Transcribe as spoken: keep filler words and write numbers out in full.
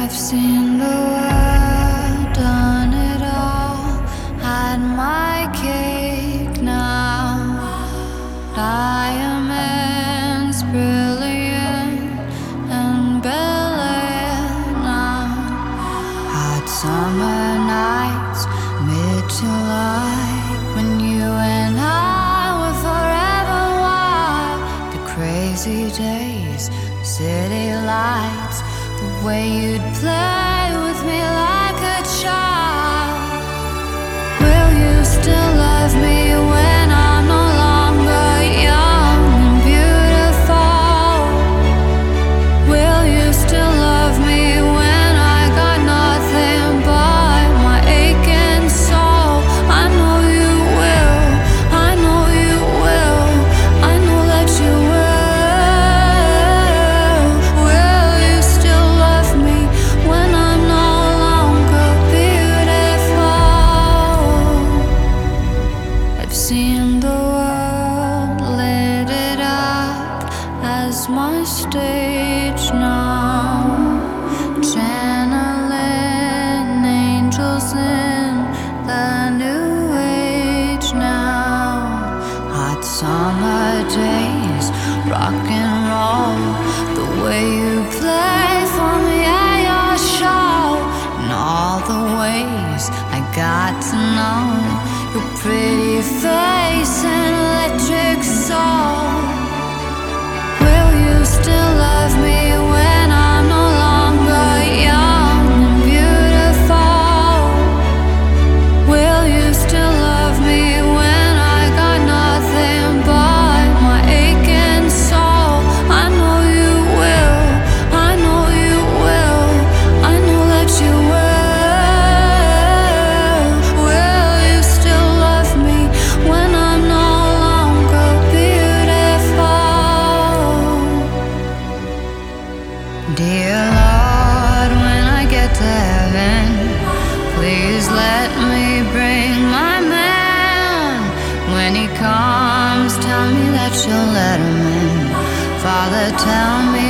I've seen the world, done it all, had my cake now. Diamonds brilliant and Bel-Air now. Hot summer nights, mid-July, when you and I were forever wild. The crazy days, city lights, the way you'd play with me like a child. Will you still love me when I'm no longer young and beautiful? Will you still love me when I got nothing but my aching soul? I know you will, I know you will, I know that you will. Will you still love me when I'm no longer beautiful? I've seen the world, lit it up as my stage now. Channeling angels in the new age now. Hot summer days, rock and roll, the way you play for me at your show, and all the ways I got to know your pretty face and electric soul. Will you still love me when I'm no longer young and beautiful? Will you still love me when I got nothing but my aching soul? I know you will, I know you will, I know that you will. Will you still love me when I'm no longer beautiful? Dear Lord, when I get to heaven, please let me bring my man. When he comes, tell me that you'll let him in. Father, tell me